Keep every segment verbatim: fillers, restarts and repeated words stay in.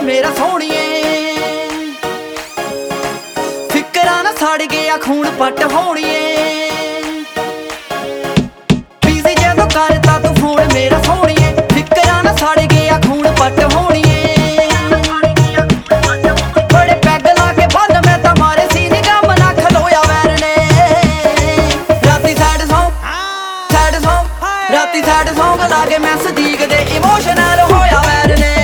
मेरा सोहणिए फिकरां ना सड़ गया खून पट होणिए बिजी जदों करता तू फोन मेरा सोहणिए फिकरां ना सड़ गया खून पट होणिए बड़े पैग ला के बंद मैं तां मारे सी नी गम ना खलोया वैर ने राती सैड सॉन्ग सैड सॉन्ग राती सैड सॉन्ग ला के मैं सदीक दे इमोशनल होया वैर ने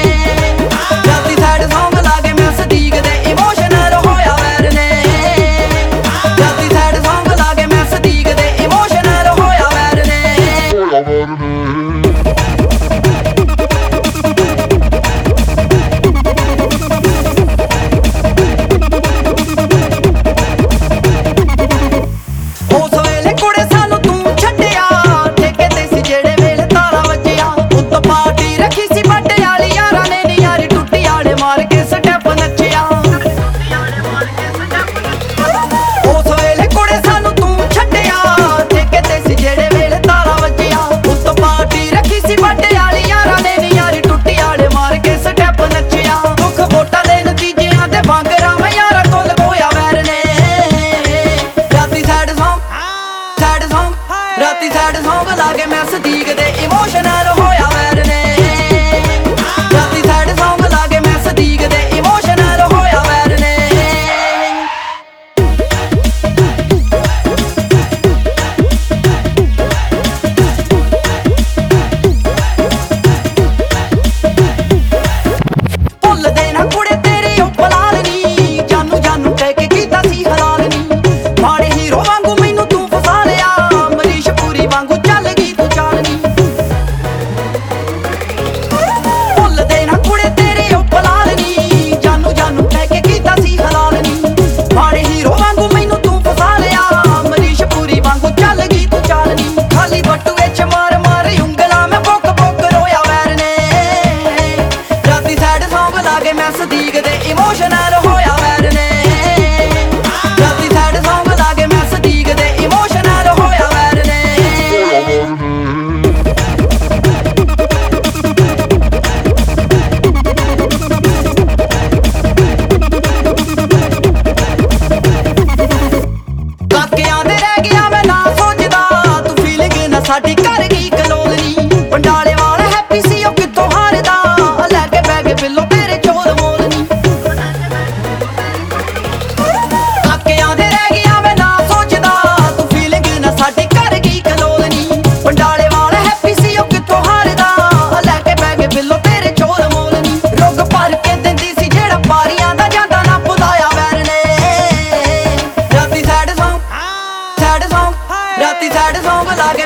राती सैड सॉन्ग लाके मैं सदीक दे इमोशनल होया वैर ने राती सैड सॉन्ग लाके मैं सदीक दे इमोशनल होया वैर ने भुल दे ना कुड़े तेरे ओ बलाल नी जानू जानू कह के कीता सी हलाल नी माड़े हीरो वांगू मैनू तू फसा लिया वांगू चल गई तू चालनी भुल दे ना कुड़े तेरे ओ बलाल नी जानू जानू कह के कीता सी हलाल नी माड़े हीरो वांगू मैनू तू फसा लिया मरीश पूरी वांगू चल गई तू चालनी खाली बटुए च मार मार उंगला मैं बुक बुक रोया वैर ने राती सैड सॉन्ग लाके मैं सदीक दे इमोशनल होया वैर ने राती सैड सॉन्ग लाके मैं सदीक दे इमोशनल होया वैर ने साडी घर गई कलोलनी पंडाले वाला हैप्पी सी ओ कित्थों हारदा लैके बैग पिल्लो तेरे चोल मोलनी काके आंदे रह गया मैं ना सोचदा तू फीलिंग ना साडी घर गई कलोलनी पंडाले वाला हैप्पी सी ओ कित्थों हारदा लैके बैग पिल्लो तेरे चोल मोलनी रुग भर के दिंदी सी जेड़ा पारियां दा जांदा ना पुदाया वैर ने राती सैड सॉन्ग सैड सॉन्ग राती सैड सॉन्ग लाके